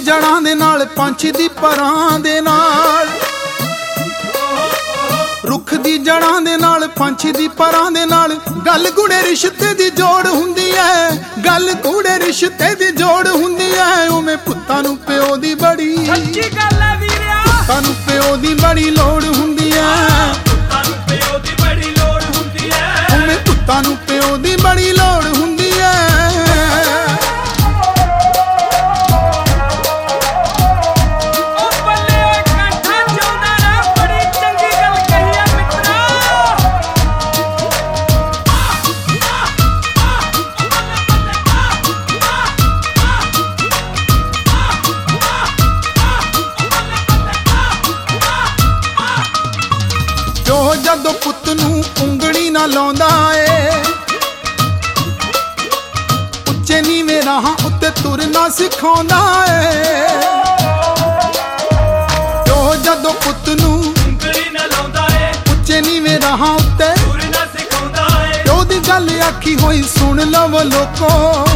ਜੜਾਂ ਦੇ ਨਾਲ ਪੰਛੀ ਦੀ ਪਰਾਂ ਦੇ ਨਾਲ, ਰੁੱਖ ਦੀ ਜੜਾਂ ਦੇ ਨਾਲ ਪੰਛੀ ਦੀ ਪਰਾਂ ਦੇ ਨਾਲ, ਗੱਲ ਗੂੜੇ ਰਿਸ਼ਤੇ ਦੀ ਜੋੜ ਹੁੰਦੀ ਐ, ਗੱਲ ਗੂੜੇ ਰਿਸ਼ਤੇ ਦੀ ਜੋੜ ਹੁੰਦੀ ਐ। ਉਵੇਂ ਪੁੱਤਾਂ ਨੂੰ ਪਿਓ ਦੀ ਬੜੀ, ਸੱਚੀ ਗੱਲ ਐ ਵੀਰਿਆ, ਪੁੱਤਾਂ ਨੂੰ ਪਿਓ ਦੀ ਬੜੀ ਲੋੜ ਹੁੰਦੀ ਐ, ਪੁੱਤਾਂ ਨੂੰ ਪਿਓ ਦੀ ਬੜੀ ਲੋੜ ਹੁੰਦੀ ਐ, ਉਵੇਂ ਪੁੱਤਾਂ ਨੂੰ ਪਿਓ ਦੀ ਬੜੀ ਲੋੜ ਹੁੰਦੀ ਐ। ਜੋ ਜਦੋਂ ਪੁੱਤ ਨੂੰ ਉਂਗਲੀ ਨਾ ਲਾਉਂਦਾ ਏ, ਉੱਚੇ ਨੀਵੇਂ ਰਾਹਾਂ ਉੱਤੇ ਤੁਰਨਾ ਸਿਖਾਉਂਦਾ ਏ। ਜੋ ਜਦੋਂ ਪੁੱਤ ਨੂੰ ਉਂਗਲੀ ਨਾ ਲਾਉਂਦਾ ਏ, ਉੱਚੇ ਨੀਵੇਂ ਰਾਹਾਂ ਉੱਤੇ ਤੁਰਨਾ ਸਿਖਾਉਂਦਾ ਏ। ਪਿਓ ਦੀ ਗੱਲ ਆਖੀ ਹੋਈ ਸੁਣ ਲਵੋ ਲੋਕੋ,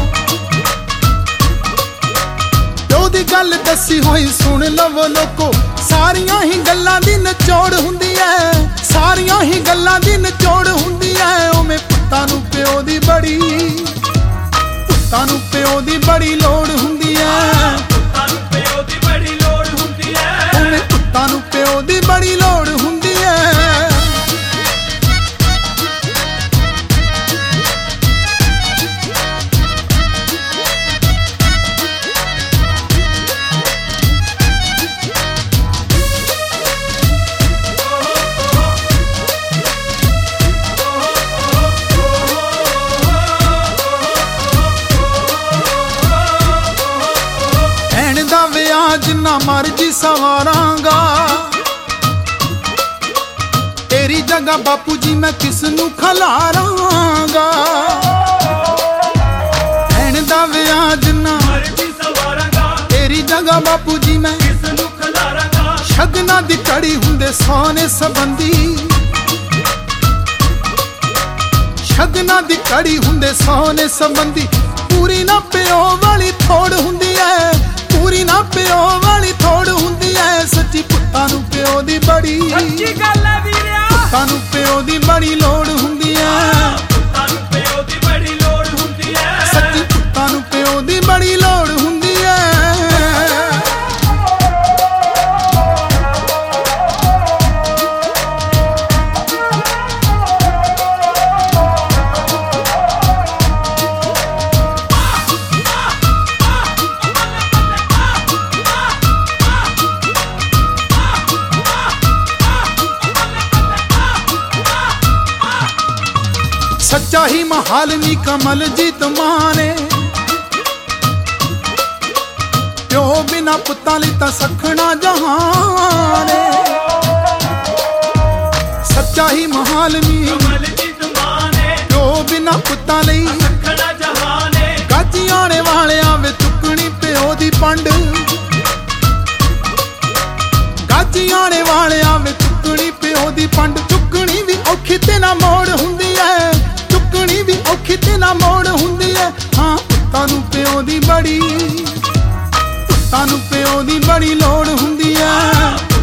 ਪਿਓ ਦੀ ਗੱਲ ਦੱਸੀ ਹੋਈ ਸੁਣ ਲਵੋ ਲੋਕੋ। ਸਾਰੀਆਂ ਹੀ ਗੱਲਾਂ ਦੀ ਨਿਚੋੜ ਹੁੰਦੀ ਐ, ਸਾਰੀਆਂ ਹੀ ਗੱਲਾਂ ਦੀ ਨਿਚੋੜ ਹੁੰਦੀ ਐ। ਉਵੇਂ ਪੁੱਤਾਂ ਨੂੰ ਪਿਓ ਦੀ ਬੜੀ, ਪੁੱਤਾਂ ਨੂੰ ਪਿਓ ਦੀ ਬੜੀ ਲੋੜ ਹੁੰਦੀ ਐ, ਪੁੱਤਾਂ ਨੂੰ ਪਿਓ ਦੀ ਬੜੀ ਲੋੜ ਹੁੰਦੀ ਐ, ਉਵੇਂ ਪੁੱਤਾਂ ਨੂੰ ਪਿਓ ਦੀ ਬੜੀ ਲੋੜ ਹੁੰਦੀ ਐ। ਜਿੰਨਾ ਮਰਜੀ ਸਵਾਰਾਂਗਾ, ਤੇਰੀ ਜਗ੍ਹਾ ਬਾਪੂ ਜੀ ਮੈਂ ਕਿਸ ਨੂੰ ਖਲਾਰਾਂਗਾ। ਭੈਣ ਦਾ ਵਿਆਹ ਜਿੰਨਾ ਮਰਜੀ ਸਵਾਰਾਂਗਾ, ਤੇਰੀ ਜਗ੍ਹਾ ਬਾਪੂ ਜੀ ਮੈਂ ਕਿਸ ਨੂੰ ਖਲਾਰਾਂਗਾ। ਸ਼ਗਨਾਂ ਦੀ ਕੜੀ ਹੁੰਦੇ ਸੋਨੇ ਸੰਬੰਧੀ, ਸ਼ਗਨਾਂ ਦੀ ਕੜੀ ਹੁੰਦੇ ਸੋਨੇ ਸੰਬੰਧੀ। ਪੂਰੀ ਨਾ ਪਿਓ ਵਾਲੀ ਥੋੜ ਹੁੰਦੀ ਐ, ਪੂਰੀ ਨਾ ਪਿਓ ਵਾਲੀ ਥੋੜ ਹੁੰਦੀ ਐ। ਸੱਚੀ ਪੁੱਤਾਂ ਨੂੰ ਪਿਓ ਦੀ ਬੜੀ, ਸੱਚੀ ਗੱਲ ਐ ਵੀਰਿਆ, ਪੁੱਤਾਂ ਨੂੰ ਪਿਓ ਦੀ ਬੜੀ ਲੋੜ ਹੁੰਦੀ ਐ, ਪੁੱਤਾਂ ਨੂੰ ਪਿਓ ਦੀ ਬੜੀ ਲੋੜ ਹੁੰਦੀ ਐ। ਸੱਚੀ ਪੁੱਤਾਂ ਨੂੰ ਪਿਓ ਦੀ ਬੜੀ ਲੋੜ ਹੁੰਦੀ ਐ। ਸੱਚਾ ਹੀ ਮਹਾਲਨੀ ਕਮਲਜੀਤ ਮਾਂ ਨੇ, ਪਿਓ ਬਿਨਾ ਪੁੱਤਾਂ ਲਈ ਤਾਂ ਸਖਣਾ ਜਹਾਨ ਏ। ਸੱਚਾ ਹੀ ਮਹਾਲਨੀ ਕਮਲਜੀਤ ਮਾਂ ਨੇ, ਪਿਓ ਬਿਨਾ ਪੁੱਤਾਂ ਲਈ ਸਖਣਾ ਜਹਾਨ ਏ। ਗੱਜ ਆਣੇ ਵਾਲਿਆਂ ਵੇ ਚੁੱਕਣੀ ਪਿਓ ਦੀ ਪੰਡ, ਗੱਜ ਆਣੇ ਵਾਲਿਆਂ ਵੇ ਚੁੱਕਣੀ ਪਿਓ ਦੀ ਪੰਡ। ਚੁੱਕਣੀ ਵੀ ਔਖੀ ਤੇ ਨਾ ਮੋੜ ਹੁੰਦੀ ਐ, ਚੁੱਕਣੀ ਵੀ ਔਖੀ ਤੇ ਨਾ ਮੋੜ ਹੁੰਦੀ ਐ। ਹਾਂ ਪੁੱਤਾਂ ਨੂੰ ਪਿਓ ਦੀ ਬੜੀ, ਪੁੱਤਾਂ ਨੂੰ ਪਿਓ ਦੀ ਬੜੀ ਲੋੜ ਹੁੰਦੀ ਐ।